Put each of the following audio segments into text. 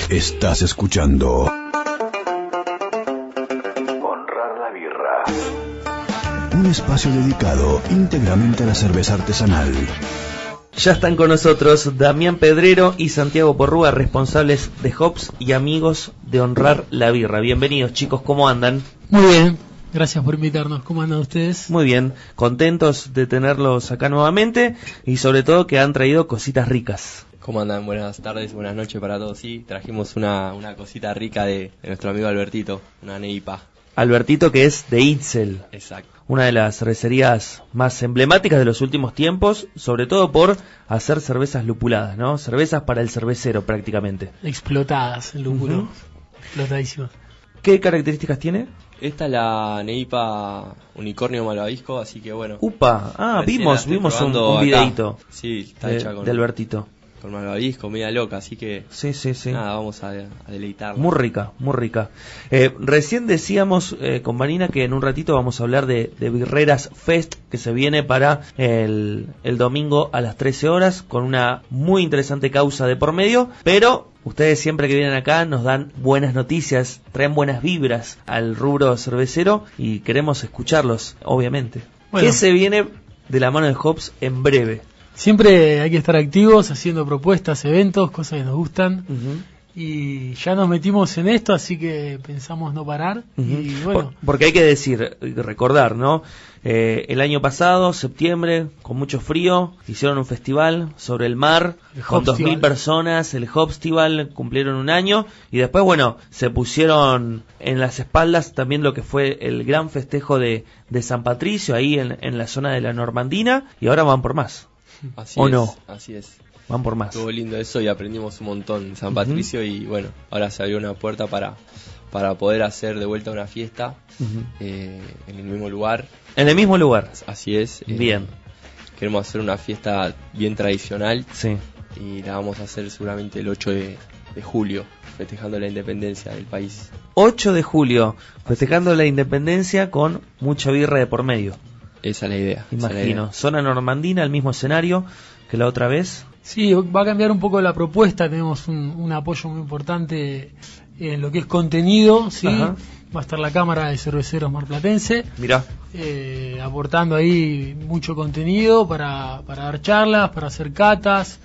Estás escuchando Honrar la Birra, un espacio dedicado íntegramente a la cerveza artesanal. Ya están con nosotros Damián Pedrero y Santiago Porrúa, responsables de Hops y amigos de Honrar la Birra. Bienvenidos, chicos, ¿cómo andan? Muy bien, gracias por invitarnos. ¿Cómo andan ustedes? Muy bien, contentos de tenerlos acá nuevamente y sobre todo que han traído cositas ricas. ¿Cómo andan? Buenas tardes, buenas noches para todos. Sí, trajimos una cosita rica de nuestro amigo Albertito, una neipa. Albertito, que es de Itzel. Exacto. Una de las cervecerías más emblemáticas de los últimos tiempos, sobre todo por hacer cervezas lupuladas, ¿no? Cervezas para el cervecero prácticamente. Explotadas, el lúpulo. Explotadísimas. ¿Qué características tiene? Esta es la neipa unicornio malvavisco, así que bueno. ¡Upa! Recién Vimos un videíto sí, está hecha de Albertito. Con malvavisco, media loca, así que sí. Nada, vamos a deleitarla. Muy rica, muy rica. Recién decíamos con Marina que en un ratito vamos a hablar de Birreras Fest, que se viene para el domingo a las 13 horas, con una muy interesante causa de por medio, pero ustedes siempre que vienen acá nos dan buenas noticias, traen buenas vibras al rubro cervecero y queremos escucharlos, obviamente. Bueno. ¿Qué se viene de la mano de Hops en breve? Siempre hay que estar activos, haciendo propuestas, eventos, cosas que nos gustan. Y ya nos metimos en esto, así que pensamos no parar. Y bueno. Porque hay que decir, recordar, ¿no? El año pasado, septiembre, con mucho frío, hicieron un festival sobre el mar, con 2.000 personas, el Hopstival, cumplieron un año, y después, bueno, se pusieron en las espaldas también lo que fue el gran festejo de San Patricio, ahí en la zona de la Normandina, y ahora van por más. Así ¿O es, no? Así es. Van por más. Estuvo lindo eso y aprendimos un montón en San Patricio y bueno, ahora se abrió una puerta para poder hacer de vuelta una fiesta en el mismo lugar. En el mismo lugar. Así es. Bien. Queremos hacer una fiesta bien tradicional. Sí. Y la vamos a hacer seguramente el 8 de julio, festejando la independencia del país. 8 de julio, festejando la independencia con mucha birra de por medio. Esa es la idea. Imagino. Zona Normandina, el mismo escenario que la otra vez. Sí, va a cambiar un poco la propuesta. Tenemos un apoyo muy importante en lo que es contenido, ¿sí? Ajá. Va a estar la Cámara de Cerveceros Marplatense. Mirá. Aportando ahí mucho contenido para dar charlas, para hacer catas,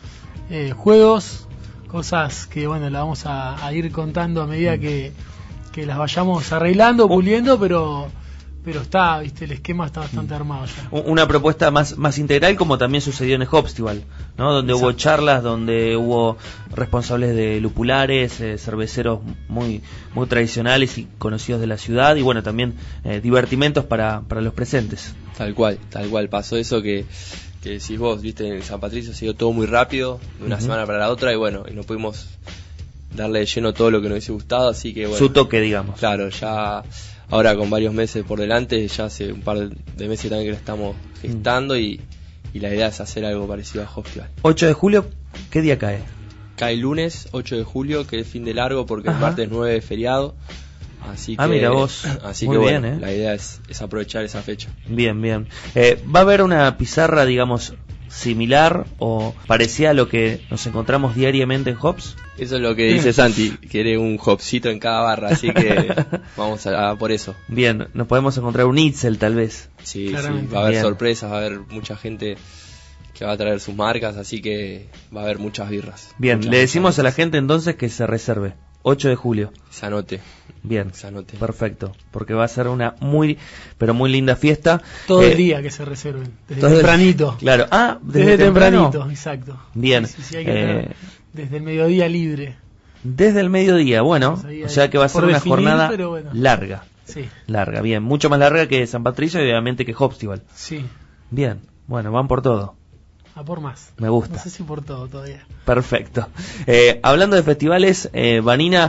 juegos, cosas que bueno, las vamos a ir contando a medida que las vayamos arreglando, puliendo, pero está, viste, el esquema está bastante armado ya. Una propuesta más integral, como también sucedió en el Hopstival, ¿no? Donde hubo charlas, donde hubo responsables de lupulares, cerveceros muy tradicionales y conocidos de la ciudad, y bueno, también divertimentos para los presentes. Tal cual pasó eso que decís vos, viste, en San Patricio se dio todo muy rápido, de una semana para la otra, y bueno, y no pudimos darle de lleno todo lo que nos hubiese gustado, así que bueno. Su toque, digamos. Claro, ya ahora con varios meses por delante, ya hace un par de meses también que lo estamos gestando y la idea es hacer algo parecido a Hopstival. 8 de julio, ¿qué día cae? Cae lunes 8 de julio, que es fin de largo porque el martes 9 es feriado. Así que, mira vos. Así muy que bien, bueno, la idea es aprovechar esa fecha. Bien. ¿Va a haber una pizarra, digamos, similar o parecida a lo que nos encontramos diariamente en Hops? Eso es lo que dice Santi, quiere un hopcito en cada barra, así que vamos a por eso. Bien, nos podemos encontrar un Itzel tal vez. Sí, va a haber sorpresas, va a haber mucha gente que va a traer sus marcas, así que va a haber muchas birras. Bien, le decimos a la gente entonces que se reserve. 8 de julio. Se anote. Bien, perfecto, porque va a ser una muy linda fiesta. Todo el día que se reserven, desde tempranito. Claro, desde tempranito, exacto. Bien. Sí, hay que tener desde el mediodía libre. Desde el mediodía, bueno, o sea que va a ser una jornada larga. Sí. Larga, bien, mucho más larga que San Patricio y obviamente que Hopstival. Sí. Bien, bueno, van por todo. A por más. Me gusta. No sé si por todo todavía. Perfecto. Hablando de festivales, Vanina,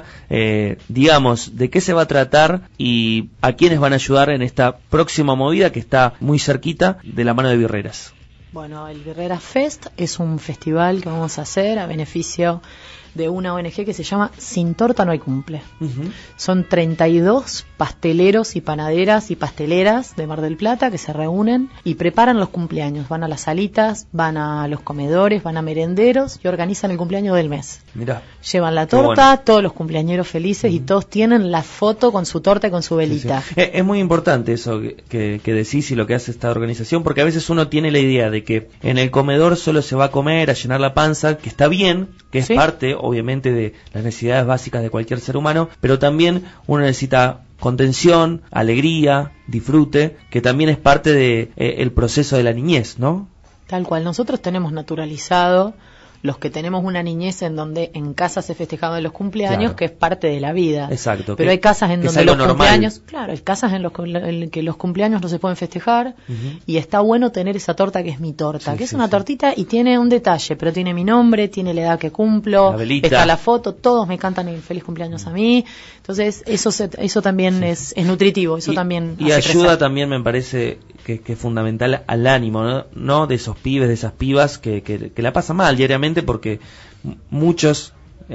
digamos, ¿de qué se va a tratar y a quiénes van a ayudar en esta próxima movida que está muy cerquita de la mano de Birreras? Bueno, el Birreras Fest es un festival que vamos a hacer a beneficio de una ONG que se llama Sin Torta No Hay Cumple. Son 32 pasteleros y panaderas y pasteleras de Mar del Plata que se reúnen y preparan los cumpleaños. Van a las salitas, van a los comedores, van a merenderos y organizan el cumpleaños del mes. Mirá. Llevan la torta, todos los cumpleañeros felices y todos tienen la foto con su torta y con su velita. Sí. Es muy importante eso que decís y lo que hace esta organización, porque a veces uno tiene la idea de que en el comedor solo se va a comer, a llenar la panza, que está bien, que es parte, obviamente, de las necesidades básicas de cualquier ser humano, pero también uno necesita contención, alegría, disfrute, que también es parte de el proceso de la niñez, ¿no? Tal cual, nosotros tenemos naturalizado los que tenemos una niñez en donde en casa se festejaban los cumpleaños, claro, que es parte de la vida. Exacto. Pero hay casas en donde los normal. Cumpleaños, claro, hay casas en que los cumpleaños no se pueden festejar, y está bueno tener esa torta que es mi torta, que es una tortita y tiene un detalle, pero tiene mi nombre, tiene la edad que cumplo, está la foto, todos me cantan el feliz cumpleaños a mí. Entonces eso también es nutritivo, eso también y hace ayuda crecer. También me parece que es fundamental al ánimo, ¿no? De esos pibes, de esas pibas que la pasan mal diariamente, porque muchos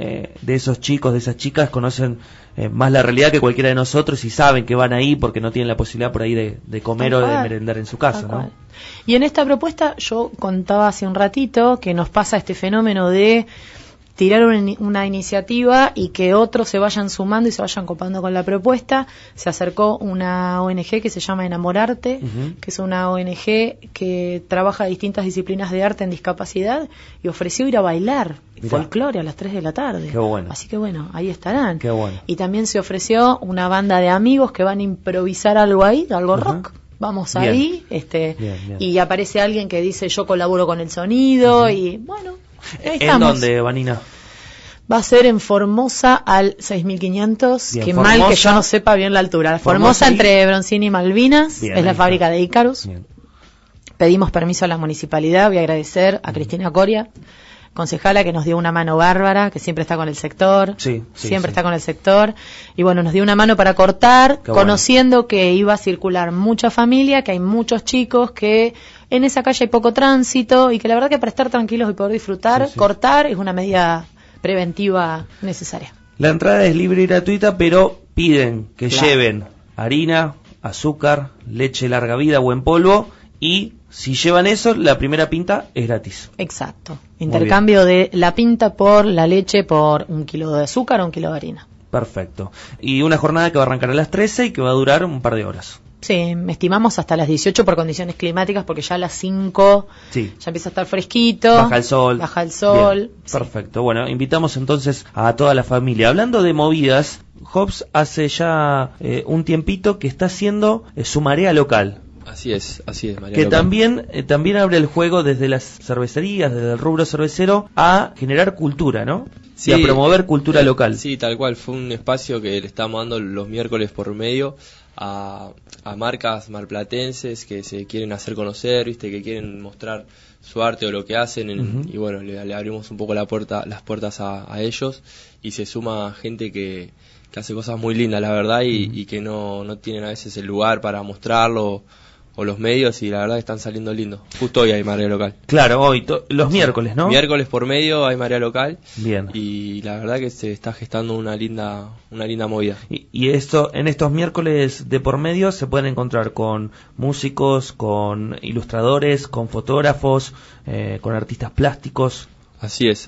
de esos chicos, de esas chicas conocen más la realidad que cualquiera de nosotros y saben que van ahí porque no tienen la posibilidad por ahí de comer o de merendar en su casa, ¿no? Y en esta propuesta yo contaba hace un ratito que nos pasa este fenómeno de tirar una iniciativa y que otros se vayan sumando y se vayan copando con la propuesta. Se acercó una ONG que se llama Enamorarte, que es una ONG que trabaja distintas disciplinas de arte en discapacidad, y ofreció ir a bailar folclore a las 3 de la tarde. Qué bueno. Así que bueno, ahí estarán. Qué bueno. Y también se ofreció una banda de amigos que van a improvisar algo ahí, algo rock. Vamos ahí, bien. Y aparece alguien que dice yo colaboro con el sonido y bueno, ahí estamos. ¿En dónde, Vanina? Va a ser en Formosa al 6500, bien, que Formosa, mal que yo no sepa bien la altura. Formosa entre Broncini y Malvinas, bien, es la fábrica de Icarus. Bien. Pedimos permiso a la municipalidad, voy a agradecer a Cristina Coria, concejala, que nos dio una mano bárbara, que siempre está con el sector, siempre está con el sector, y bueno, nos dio una mano para cortar, conociendo que iba a circular mucha familia, que hay muchos chicos, que en esa calle hay poco tránsito, y que la verdad que para estar tranquilos y poder disfrutar, cortar es una medida preventiva necesaria. La entrada es libre y gratuita, pero piden que lleven harina, azúcar, leche larga vida o en polvo, y si llevan eso, la primera pinta es gratis. Exacto. Intercambio de la pinta por la leche por 1 kilo de azúcar o 1 kilo de harina. Perfecto. Y una jornada que va a arrancar a las 13 y que va a durar un par de horas. Sí, estimamos hasta las 18 por condiciones climáticas, porque ya a las 5 ya empieza a estar fresquito. Baja el sol. Bien, perfecto. Bueno, invitamos entonces a toda la familia. Hablando de movidas, Hobbs hace ya un tiempito que está haciendo su marea local. Así es, María. Que también abre el juego desde las cervecerías, desde el rubro cervecero, a generar cultura, ¿no? Sí, y a promover cultura local. Sí, tal cual. Fue un espacio que le estamos dando los miércoles por medio a marcas marplatenses que se quieren hacer conocer, que quieren mostrar su arte o lo que hacen, y bueno, le abrimos un poco las puertas a ellos, y se suma gente que hace cosas muy lindas, la verdad, y que no tienen a veces el lugar para mostrarlo o los medios, y la verdad que están saliendo lindos. Justo hoy hay marea local. Claro, hoy, los miércoles, ¿no? Miércoles por medio hay marea local. Bien. Y la verdad que se está gestando una linda movida. Y esto, en estos miércoles de por medio se pueden encontrar con músicos, con ilustradores, con fotógrafos, con artistas plásticos. Así es.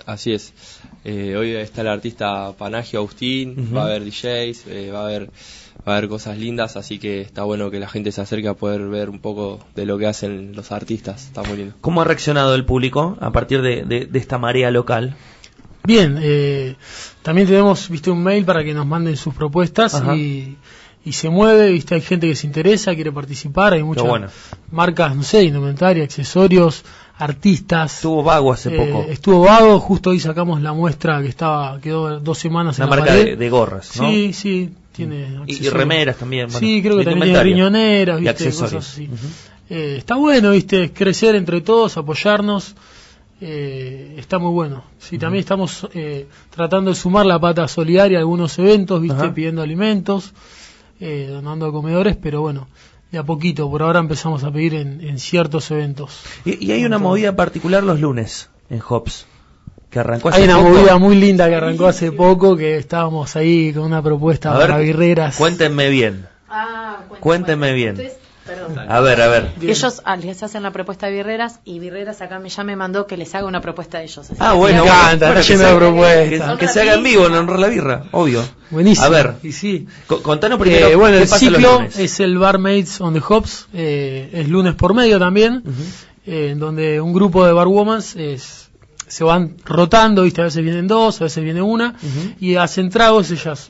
Hoy está el artista Panagio Agustín, va a haber DJs, va a haber cosas lindas, así que está bueno que la gente se acerque a poder ver un poco de lo que hacen los artistas, está muy lindo. ¿Cómo ha reaccionado el público a partir de esta marea local? Bien, también tenemos un mail para que nos manden sus propuestas y se mueve, hay gente que se interesa, quiere participar, hay muchas marcas, indumentaria, accesorios, artistas. Estuvo Vago hace poco. Estuvo Vago, justo hoy sacamos la muestra que quedó 2 semanas en la marca pared. de gorras, ¿no? Sí, tiene y remeras también. Sí, creo que también tiene riñoneras, y accesorios. Cosas así. Está bueno, crecer entre todos, apoyarnos. Está muy bueno. Sí, también estamos tratando de sumar la pata solidaria a algunos eventos, pidiendo alimentos, donando a comedores, pero bueno, de a poquito. Por ahora empezamos a pedir en ciertos eventos. Y hay una movida particular los lunes en Hobbs, que arrancó hace Hay una poco. movida muy linda que arrancó hace poco, que estábamos ahí con una propuesta para birreras. Cuéntenme bien. Cuéntenme bien. Perdón. A ver. Ellos les hacen la propuesta de birreras y birreras acá ya me mandó que les haga una propuesta de ellos. Así Bueno. Me encanta, bueno, está lleno de propuestas. Que se haga en vivo en Honrar la Birra, obvio. Buenísimo. A ver, Y sí. contanos primero. Bueno, ¿qué el pasa los ciclo lunes? es el Barmaids on the Hops, es lunes por medio también, en donde un grupo de barwomans se van rotando, ¿viste? A veces vienen dos, a veces viene una, y hacen tragos, ellas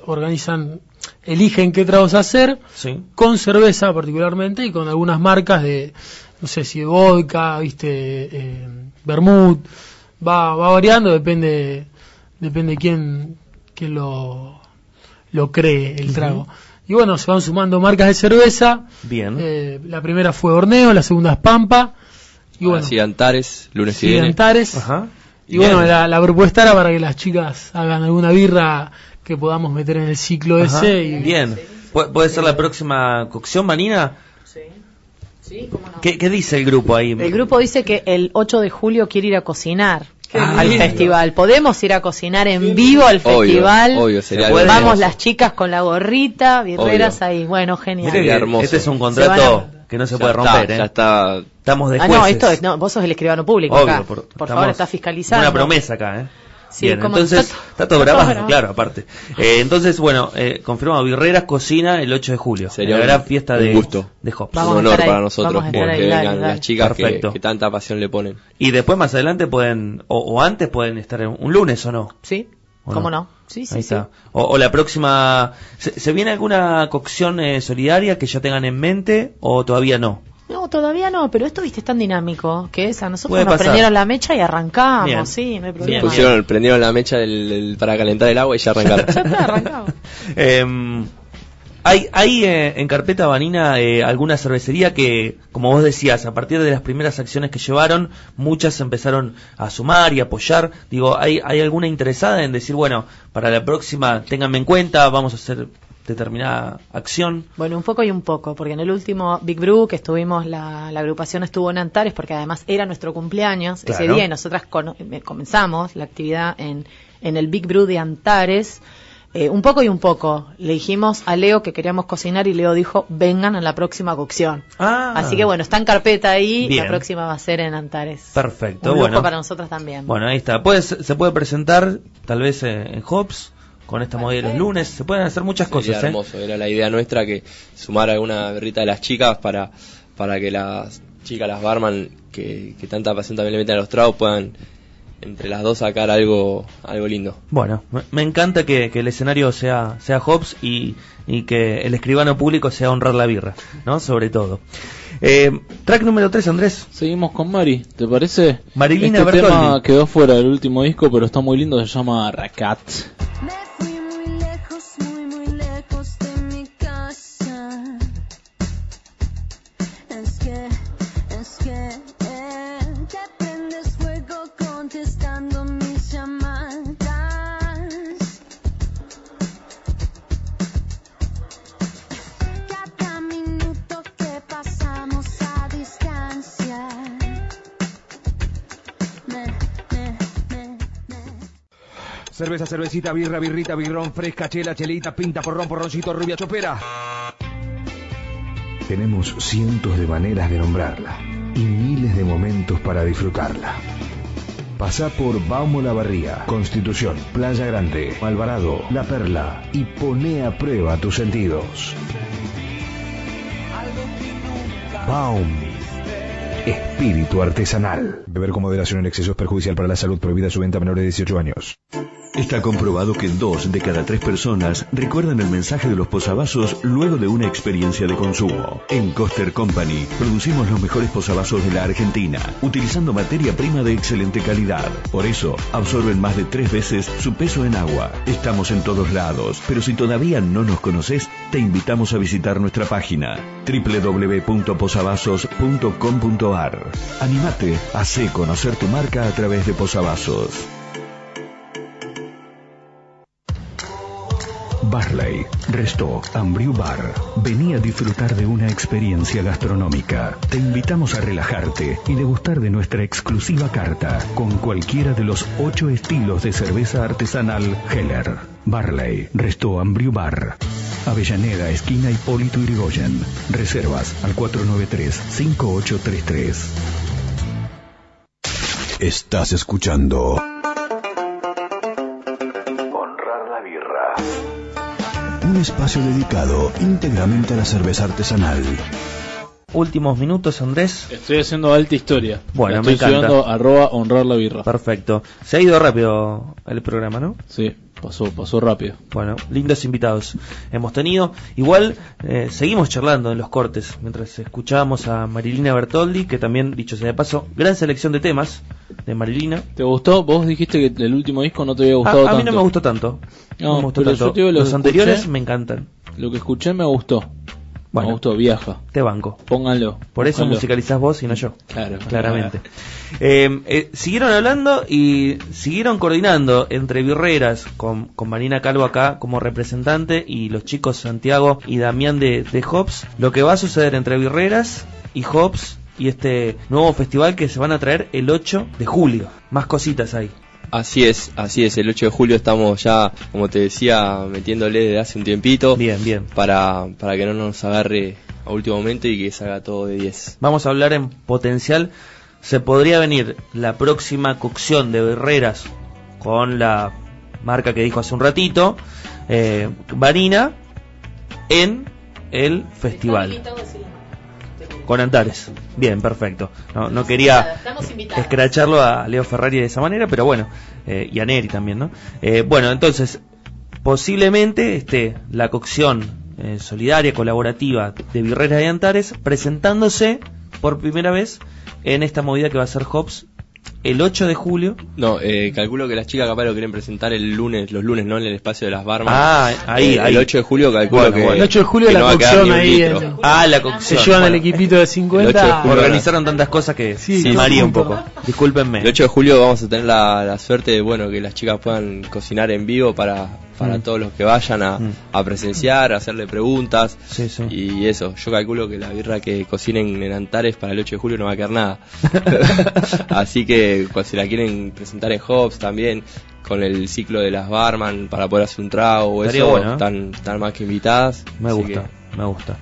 eligen qué tragos hacer, Sí. con cerveza particularmente, y con algunas marcas de, no sé si de vodka, ¿viste? Vermut, va variando, depende quién lo cree el trago. Y bueno, se van sumando marcas de cerveza. Bien. La primera fue Horneo, la segunda es Pampa. Y bueno, Así Antares, lunes que sigue viene. Antares. Ajá. Y bueno, la propuesta era para que las chicas hagan alguna birra que podamos meter en el ciclo Ajá. ese. Y Bien. ¿Puede ser la próxima cocción, Vanina? Sí, cómo no. ¿Qué dice el grupo ahí? El grupo dice que el 8 de julio quiere ir a cocinar al lindo. festival. ¿Podemos ir a cocinar en vivo al festival? Obvio, sería Puede. algo Vamos hermoso. las chicas con la gorrita, birreras Obvio. ahí. Bueno, genial. Mire que hermoso. este es un Se contrato van que no se Ya puede está, romper, ya está. Estamos de Ah, jueces. no, esto es, no, vos sos el escribano público Obvio, acá. Por favor, está fiscalizando. Una promesa acá, Sí, Bien, como- entonces está todo grabado, grabado. claro, aparte. Entonces, bueno, confirmamos, Birreras cocina el 8 de julio. Sería la un- gran fiesta un de gusto. de Hops. Vamos un a honor estar ahí, para nosotros vamos a estar que ahí, vengan dale, dale. las chicas Perfecto. que tanta pasión le ponen. Y después más adelante pueden, o antes pueden estar un lunes o no. Sí, ¿O ¿cómo no? no? Sí, Ahí sí, sí. está. O la próxima, ¿se viene alguna cocción solidaria que ya tengan en mente o todavía no? No, todavía no, pero esto, viste, es tan dinámico que a nosotros Puede nos pasar. prendieron la mecha y arrancamos, Bien. sí, no hay Bien, problema. Prendieron la mecha para calentar el agua y ya arrancaron. Ya está, arrancamos. Hay en carpeta, Vanina, alguna cervecería que, como vos decías, a partir de las primeras acciones que llevaron, muchas empezaron a sumar y apoyar. Digo, ¿hay alguna interesada en decir, bueno, para la próxima ténganme en cuenta, vamos a hacer determinada acción? Bueno, un poco y un poco, porque en el último Big Brew que estuvimos, la agrupación estuvo en Antares, porque además era nuestro cumpleaños ese Claro. día, y nosotras comenzamos la actividad en el Big Brew de Antares. Un poco y un poco. Le dijimos a Leo que queríamos cocinar y Leo dijo, vengan a la próxima cocción. Ah. Así que bueno, está en carpeta ahí, Bien. la próxima va a ser en Antares. Perfecto, Un lujo bueno. para nosotras también. Bueno, ahí está. Se puede presentar, tal vez en Hops, con esta modelo de los lunes. Se pueden hacer muchas Sería cosas, hermoso, era la idea nuestra que sumar alguna berrita de las chicas para que las chicas, las barman, que tanta pasión también le meten a los tragos, puedan entre las dos sacar algo lindo. Bueno, me encanta que el escenario sea Hops y que el escribano público sea Honrar la Birra, ¿no? Sobre todo. Track número 3, Andrés. Seguimos con Mari, ¿te parece? Marilina este Bertoldi. tema quedó fuera del último disco, pero está muy lindo, se llama Racat. Me fui muy lejos de mi casa. Es que te prendes fuego contestando mis llamadas. Cada minuto que pasamos a distancia. Cerveza, cervecita, birra, birrita, birrón, fresca, chela, chelita, pinta, porrón, porroncito, rubia, chopera. Tenemos cientos de maneras de nombrarla y miles de momentos para disfrutarla. Pasá por Baum Olavarría, Constitución, Playa Grande, Alvarado, La Perla y poné a prueba tus sentidos. Baum. Espíritu artesanal. Beber con moderación en exceso es perjudicial para la salud. Prohibida su venta a menores de 18 años. Está comprobado que 2 de cada 3 personas recuerdan el mensaje de los posavasos luego de una experiencia de consumo. En Coster Company producimos los mejores posavasos de la Argentina, utilizando materia prima de excelente calidad. Por eso, absorben más de 3 veces su peso en agua. Estamos en todos lados, pero si todavía no nos conoces, te invitamos a visitar nuestra página www.posavasos.com.ar. Animate, hacé conocer tu marca a través de posavasos. Barley, Resto, Ambriu Bar. Vení a disfrutar de una experiencia gastronómica. Te invitamos a relajarte y degustar de nuestra exclusiva carta con cualquiera de los 8 estilos de cerveza artesanal Heller. Barley, Resto, Ambriu Bar. Avellaneda, esquina Hipólito Yrigoyen. Reservas al 493-5833. Estás escuchando un espacio dedicado íntegramente a la cerveza artesanal. Últimos minutos, Andrés. Estoy haciendo alta historia. Bueno, estoy me encanta. subiendo @honrar la birra. Perfecto. Se ha ido rápido el programa, ¿no? Sí, pasó rápido. Bueno, lindos invitados hemos tenido. Igual seguimos charlando en los cortes mientras escuchábamos a Marilina Bertoldi, que también, dicho sea de paso, gran selección de temas de Marilina. ¿Te gustó? Vos dijiste que el último disco no te había gustado tanto. A mí no me gustó tanto. No, me gustó pero tanto. yo te digo, Los anteriores me encantan. Lo que escuché me gustó. Bueno, me gustó, viaja. Te banco. Pónganlo. Por eso pónganlo. musicalizás vos y no yo. Claro. Claramente. Siguieron hablando y siguieron coordinando entre birreras con Marina Calvo acá como representante y los chicos Santiago y Damián de Hops. Lo que va a suceder entre birreras y Hops y este nuevo festival que se van a traer el 8 de julio. Más cositas ahí. Así es, el 8 de julio estamos ya, como te decía, metiéndole desde hace un tiempito. Bien. Para que no nos agarre a último momento y que salga todo de 10. Vamos a hablar en potencial. Se podría venir la próxima cocción de birreras con la marca que dijo hace un ratito, Marina, en el festival. Con Antares. Bien, perfecto. No quería escracharlo a Leo Ferrari de esa manera, pero bueno, y a Neri también, ¿no? Bueno, entonces, posiblemente esté la cocción solidaria, colaborativa de Birreras de Antares presentándose por primera vez en esta movida que va a ser Hops el 8 de julio. No, calculo que las chicas capaz lo quieren presentar los lunes, ¿no? En el espacio de las barman. Ahí. El 8 de julio calculo que... El 8 de julio que la no va a quedar cocción ni un ahí. litro. La cocción. Se llevan el equipito de 50. El 8 de julio. Organizaron tantas cosas que Sí, me maría un punto. poco. Discúlpenme. El 8 de julio vamos a tener la suerte de que las chicas puedan cocinar en vivo para todos los que vayan a presenciar, a hacerle preguntas. Sí. Y eso, yo calculo que la birra que cocinen en Antares para el 8 de julio no va a quedar nada. Así que si la quieren presentar en Hops también, con el ciclo de las barman para poder hacer un trago o Estaría eso, bueno, ¿eh? están más que invitadas. Me así gusta. que- Me gusta.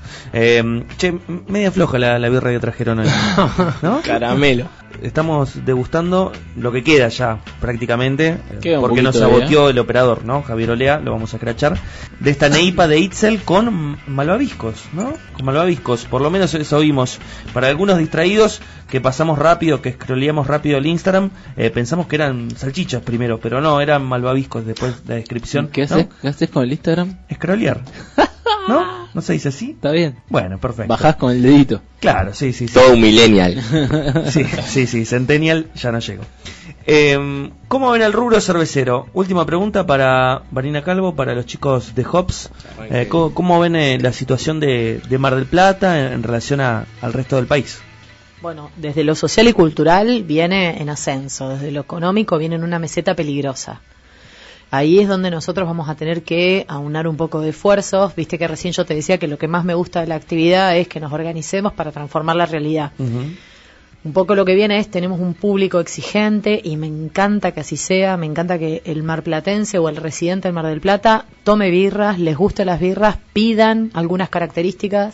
Media floja la birra que trajeron hoy, ¿no? Caramelo. Estamos degustando lo que queda ya prácticamente, Queda un porque nos poquito saboteó el operador, ¿no? Javier Olea, lo vamos a escrachar. De esta neipa de Itzel con malvaviscos, ¿no? Con malvaviscos, por lo menos eso vimos. Para algunos distraídos que pasamos rápido, que scrolleamos rápido el Instagram, pensamos que eran salchichas primero, pero no, eran malvaviscos después de la descripción. ¿Qué ¿no? haces? ¿Qué haces con el Instagram? Scrollear. ¿No? ¿No se dice así? Está bien. Bueno, perfecto. Bajás con el dedito. Claro, sí. Todo un millennial. Sí, Centennial ya no llego. ¿Cómo ven el rubro cervecero? Última pregunta para Marina Calvo, para los chicos de Hops. ¿Cómo ven la situación de Mar del Plata en relación al resto del país? Bueno, desde lo social y cultural viene en ascenso, desde lo económico viene en una meseta peligrosa. Ahí es donde nosotros vamos a tener que aunar un poco de esfuerzos. Viste que recién yo te decía que lo que más me gusta de la actividad es que nos organicemos para transformar la realidad. Un poco lo que viene es, tenemos un público exigente y me encanta que así sea, me encanta que el marplatense o el residente del Mar del Plata tome birras, les gusten las birras, pidan algunas características,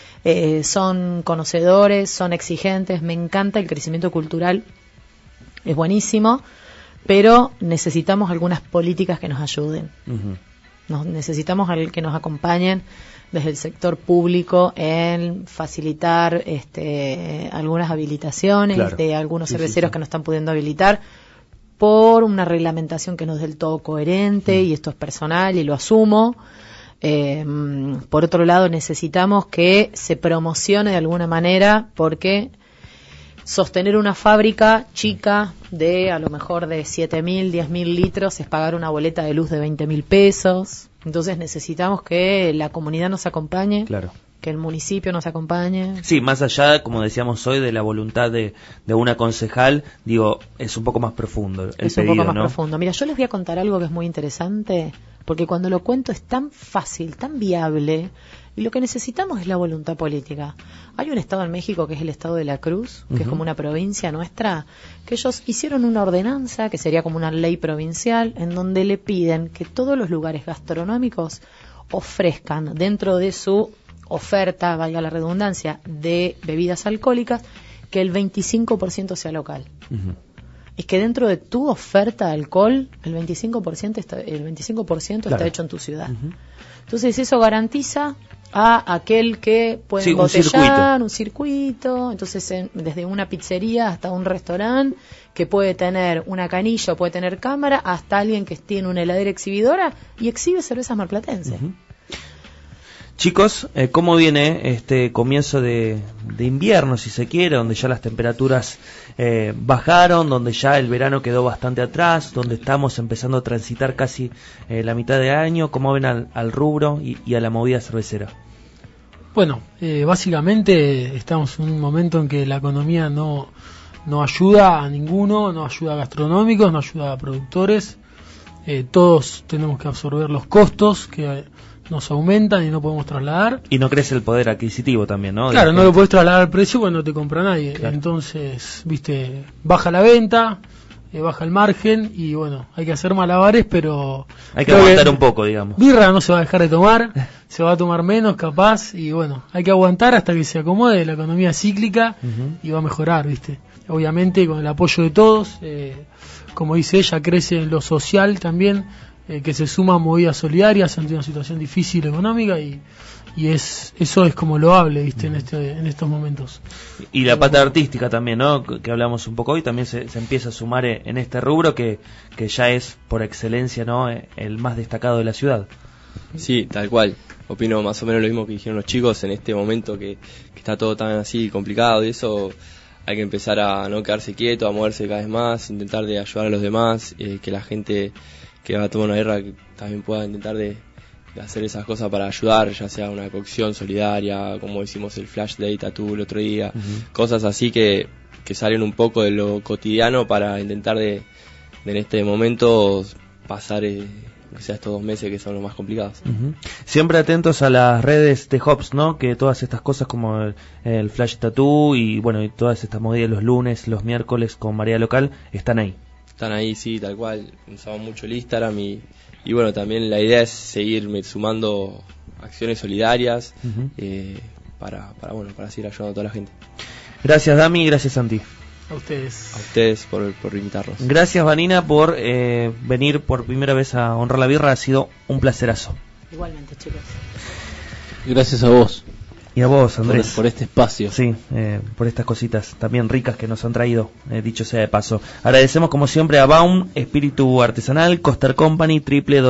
son conocedores, son exigentes, me encanta el crecimiento cultural, es buenísimo, pero necesitamos algunas políticas que nos ayuden. Necesitamos que nos acompañen desde el sector público en facilitar algunas habilitaciones de algunos cerveceros que no están pudiendo habilitar por una reglamentación que no es del todo coherente, y esto es personal y lo asumo. Por otro lado, necesitamos que se promocione de alguna manera, porque sostener una fábrica chica de a lo mejor de 7.000, 10.000 litros es pagar una boleta de luz de 20.000 pesos. Entonces necesitamos que la comunidad nos acompañe, Claro. que el municipio nos acompañe. Sí, más allá, como decíamos hoy, de la voluntad de una concejal, digo, es un poco más profundo el Es pedido, un poco más ¿no? profundo. Mira, yo les voy a contar algo que es muy interesante. porque cuando lo cuento es tan fácil, tan viable, y lo que necesitamos es la voluntad política. Hay un estado en México que es el estado de la Cruz, que es como una provincia nuestra, que ellos hicieron una ordenanza, que sería como una ley provincial, en donde le piden que todos los lugares gastronómicos ofrezcan dentro de su oferta, valga la redundancia, de bebidas alcohólicas, que el 25% sea local. Es que dentro de tu oferta de alcohol, el 25% está hecho en tu ciudad. Entonces eso garantiza a aquel que puede embotellar un circuito, entonces desde una pizzería hasta un restaurante que puede tener una canilla o puede tener cámara, hasta alguien que tiene una heladera exhibidora y exhibe cervezas marplatenses. Chicos, ¿cómo viene este comienzo de invierno, si se quiere, donde ya las temperaturas bajaron, donde ya el verano quedó bastante atrás, donde estamos empezando a transitar casi la mitad de año? ¿Cómo ven al rubro y a la movida cervecera? Bueno, básicamente estamos en un momento en que la economía no ayuda a ninguno, no ayuda a gastronómicos, no ayuda a productores. Todos tenemos que absorber los costos que nos aumentan y no podemos trasladar. Y no crece el poder adquisitivo también, ¿no? Claro, no lo podés trasladar al precio porque no te compra nadie. Claro. Entonces, viste, baja la venta, baja el margen y bueno, hay que hacer malabares, pero hay que aguantar un poco, digamos. Birra no se va a dejar de tomar, se va a tomar menos capaz y bueno, hay que aguantar hasta que se acomode la economía cíclica y va a mejorar, viste. Obviamente con el apoyo de todos, como dice ella, crece en lo social también, que se suman movidas solidarias ante una situación difícil económica y eso es como loable, viste, en estos momentos. Y la pata artística también, ¿no? Que hablamos un poco hoy, también se empieza a sumar en este rubro que ya es por excelencia, ¿no? El más destacado de la ciudad. Sí, tal cual. Opino más o menos lo mismo que dijeron los chicos en este momento que está todo tan así complicado y eso. Hay que empezar a no quedarse quieto, a moverse cada vez más, intentar de ayudar a los demás, que la gente que va a tomar una guerra también pueda intentar de hacer esas cosas para ayudar, ya sea una cocción solidaria, como hicimos el Flash Day Tattoo el otro día, cosas así que salen un poco de lo cotidiano para intentar de en este momento pasar que sea estos 2 meses que son los más complicados. Siempre atentos a las redes de Hops, ¿no? Que todas estas cosas como el Flash Tattoo y bueno, y todas estas movidas los lunes, los miércoles con Marea Local están ahí. Están ahí, sí, tal cual. Usamos mucho el Instagram y bueno, también la idea es seguir sumando acciones solidarias para seguir ayudando a toda la gente. Gracias, Dami, y gracias, Santi. A ustedes. A ustedes por invitarnos. Gracias, Vanina, por venir por primera vez a Honrar la Birra. Ha sido un placerazo. Igualmente, chicos. Gracias a vos. Y a vos, Andrés. Por este espacio. Sí, por estas cositas también ricas que nos han traído, dicho sea de paso. Agradecemos como siempre a Baum, Espíritu Artesanal, Coster Company,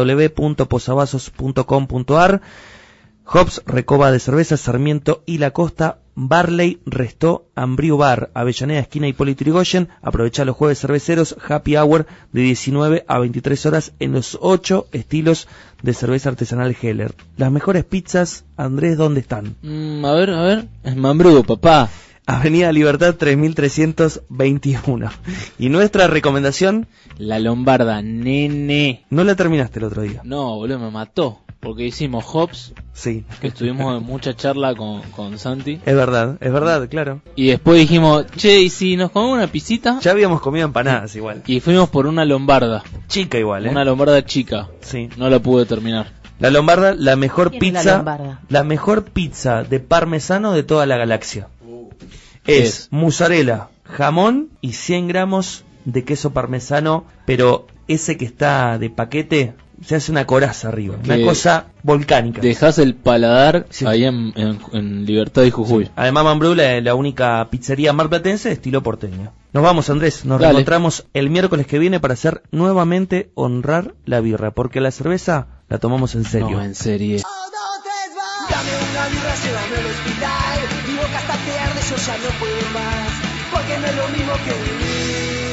www.posavasos.com.ar, Hops, Recoba de Cerveza, Sarmiento y La Costa, Barley, Restó, Ambriu Bar, Avellaneda, esquina Hipólito Yrigoyen. Aprovecha los jueves cerveceros, Happy Hour de 19 a 23 horas en los 8 estilos de cerveza artesanal Heller. Las mejores pizzas, Andrés, ¿dónde están? A ver, es Mambrú, papá. Avenida Libertad 3321. Y nuestra recomendación, La Lombarda, nene. no la terminaste el otro día. No, boludo, me mató. Porque hicimos Hops, sí, que estuvimos en mucha charla con Santi. Es verdad, claro. Y después dijimos, che, ¿y si nos comemos una pisita? Ya habíamos comido empanadas igual. Y fuimos por una lombarda. Chica igual, Una lombarda chica. Sí. No la pude terminar. La lombarda, la mejor pizza, la mejor pizza de parmesano de toda la galaxia. Es mozzarella, jamón y 100 gramos de queso parmesano, pero ese que está de paquete, se hace una coraza arriba, una cosa volcánica. Dejás el paladar ahí en Libertad y Jujuy. Sí. Además, Mambrú, la única pizzería marplatense de estilo porteño. Nos vamos, Andrés, nos reencontramos el miércoles que viene para hacer nuevamente Honrar la Birra, porque la cerveza la tomamos en serio. No, en serio. Dame una birra, llévame al hospital. Mi boca está verde, yo ya no puedo más, porque no es lo mismo que vivir.